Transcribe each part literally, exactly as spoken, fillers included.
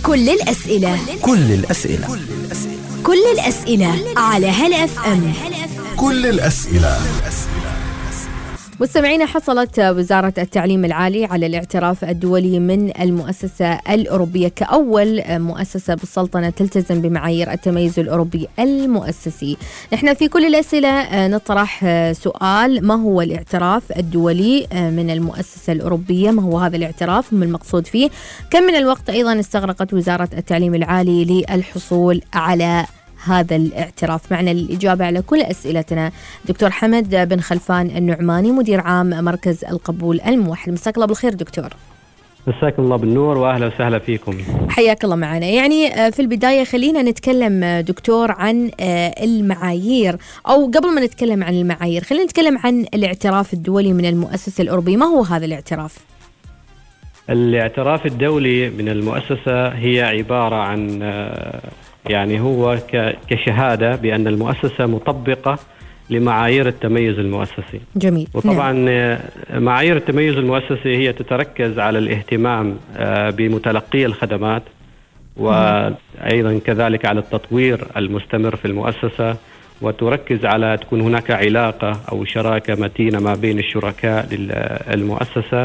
كل الأسئلة كل الأسئلة كل الأسئلة على هلا اف ام. كل الأسئلة. مستمعينا، حصلت وزارة التعليم العالي على الاعتراف الدولي من المؤسسة الأوروبية كأول مؤسسة بالسلطنة تلتزم بمعايير التميز الأوروبي المؤسسي. نحن في كل الأسئلة نطرح سؤال: ما هو الاعتراف الدولي من المؤسسة الأوروبية؟ ما هو هذا الاعتراف؟ ما المقصود فيه؟ كم من الوقت أيضا استغرقت وزارة التعليم العالي للحصول على هذا الاعتراف؟ معنا للإجابة على كل أسئلتنا دكتور حمد بن خلفان النعماني، مدير عام مركز القبول الموحد. مساك الله بالخير دكتور. مساك الله بالنور وأهلا وسهلا فيكم. حياك الله معنا. يعني في البداية خلينا نتكلم دكتور عن المعايير، أو قبل ما نتكلم عن المعايير خلينا نتكلم عن الاعتراف الدولي من المؤسسة الأوروبية. ما هو هذا الاعتراف؟ الاعتراف الدولي من المؤسسة هي عبارة عن يعني هو كشهادة بأن المؤسسة مطبقة لمعايير التميز المؤسسي. جميل. وطبعا نعم. معايير التميز المؤسسي هي تتركز على الاهتمام بمتلقي الخدمات، وأيضا كذلك على التطوير المستمر في المؤسسة، وتركز على تكون هناك علاقة أو شراكة متينة ما بين الشركاء للمؤسسة،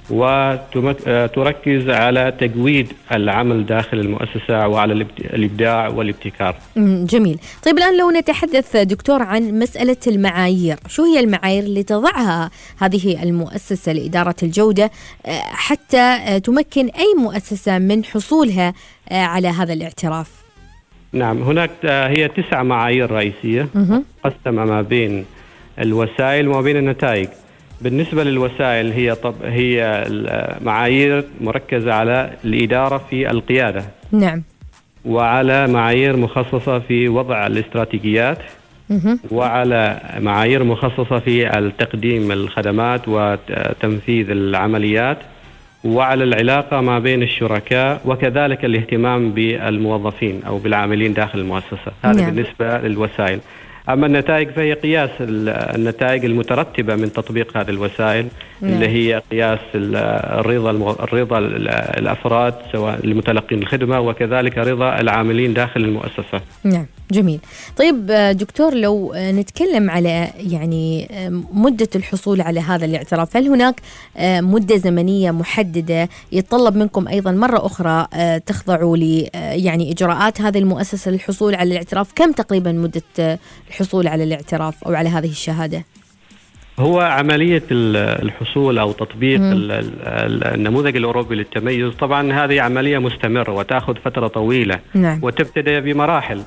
وتركز على تجويد العمل داخل المؤسسة وعلى الإبداع والابتكار. جميل. طيب الآن لو نتحدث دكتور عن مسألة المعايير، شو هي المعايير اللي تضعها هذه المؤسسة لإدارة الجودة حتى تمكن أي مؤسسة من حصولها على هذا الاعتراف؟ نعم، هناك هي تسع معايير رئيسية قسمة ما بين الوسائل وما بين النتائج. بالنسبة للوسائل هي طب هي معايير مركزة على الإدارة في القيادة. نعم. وعلى معايير مخصصة في وضع الاستراتيجيات، وعلى معايير مخصصة في التقديم الخدمات وتنفيذ العمليات، وعلى العلاقة ما بين الشركاء، وكذلك الاهتمام بالموظفين أو بالعاملين داخل المؤسسة. هذا نعم. بالنسبة للوسائل. أما النتائج فهي قياس النتائج المترتبة من تطبيق هذه الوسائل. نعم. اللي هي قياس الرضا الرضا الأفراد سواء لمتلقين الخدمة، وكذلك رضا العاملين داخل المؤسسة. نعم. جميل. طيب دكتور، لو نتكلم على يعني مدة الحصول على هذا الاعتراف، هل هناك مدة زمنية محددة يتطلب منكم أيضا مرة أخرى تخضعوا ل يعني إجراءات هذه المؤسسة للحصول على الاعتراف؟ كم تقريبا مدة الحصول على الاعتراف أو على هذه الشهادة؟ هو عملية الحصول أو تطبيق النموذج الأوروبي للتميز طبعا هذه عملية مستمرة وتأخذ فترة طويلة. نعم. وتبتدئ بمراحل.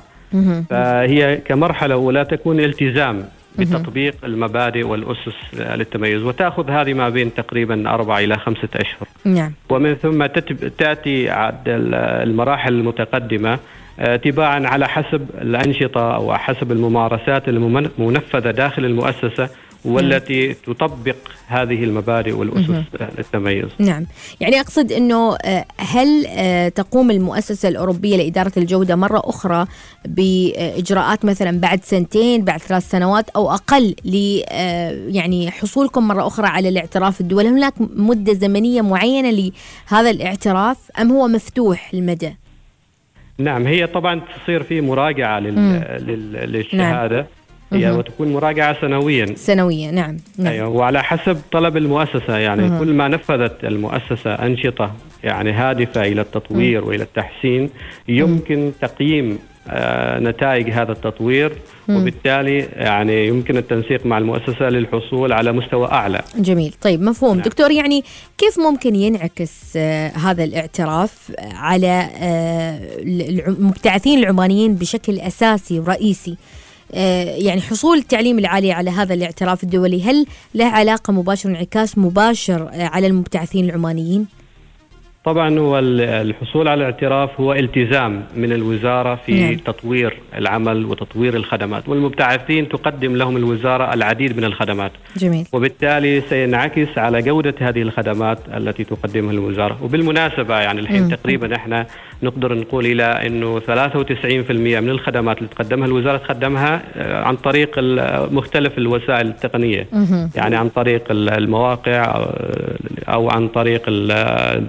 فهي كمرحلة أولى تكون التزام بتطبيق المبادئ والأسس للتميز، وتأخذ هذه ما بين تقريبا أربعة إلى خمسة أشهر. نعم. ومن ثم تأتي المراحل المتقدمة تباعا على حسب الأنشطة أو حسب الممارسات المنفذة داخل المؤسسة والتي تطبق هذه المبادئ والأسس للتميز. نعم. يعني أقصد أنه هل تقوم المؤسسة الأوروبية لإدارة الجودة مرة أخرى بإجراءات مثلا بعد سنتين، بعد ثلاث سنوات أو أقل، ل يعني حصولكم مرة أخرى على الاعتراف الدولي؟ هناك مدة زمنية معينة لهذا الاعتراف أم هو مفتوح المدى؟ نعم، هي طبعا تصير في مراجعة لل... للشهادة. نعم. هي وتكون مراجعة سنويا. سنويا. نعم. نعم. أيوة. وعلى حسب طلب المؤسسة، يعني مم. كل ما نفذت المؤسسة أنشطة يعني هادفة إلى التطوير مم. وإلى التحسين، يمكن مم. تقييم آه نتائج هذا التطوير، مم. وبالتالي يعني يمكن التنسيق مع المؤسسة للحصول على مستوى أعلى. جميل. طيب مفهوم. نعم. دكتور، يعني كيف ممكن ينعكس آه هذا الاعتراف على آه المبتعثين العمانيين بشكل أساسي ورئيسي؟ يعني حصول التعليم العالي على هذا الاعتراف الدولي هل له علاقة مباشرة، انعكاس مباشر على المبتعثين العمانيين؟ طبعا هو الحصول على الاعتراف هو التزام من الوزارة في نعم. تطوير العمل وتطوير الخدمات، والمبتعثين تقدم لهم الوزارة العديد من الخدمات. جميل. وبالتالي سينعكس على جودة هذه الخدمات التي تقدمها الوزارة. وبالمناسبة يعني الحين م. تقريبا احنا نقدر نقول إلى أنه ثلاثة وتسعين بالمئة من الخدمات اللي تقدمها الوزارة تقدمها عن طريق مختلف الوسائل التقنية. م. يعني عن طريق المواقع أو عن طريق التطبيق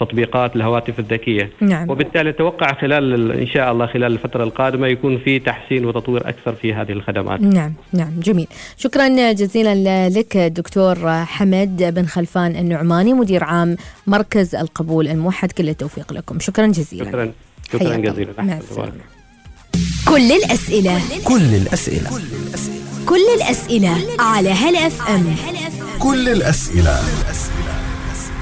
تطبيقات الهواتف الذكية. نعم. وبالتالي أتوقع خلال إن شاء الله خلال الفترة القادمة يكون في تحسين وتطوير أكثر في هذه الخدمات. نعم نعم جميل. شكرا جزيلا لك دكتور حمد بن خلفان النعماني مدير عام مركز القبول الموحد، كل التوفيق لكم. شكرا جزيلا. شكرا شكرا جزيلا. مع السلامة. كل الأسئلة كل الأسئلة كل الأسئلة على هلا اف ام. كل الأسئلة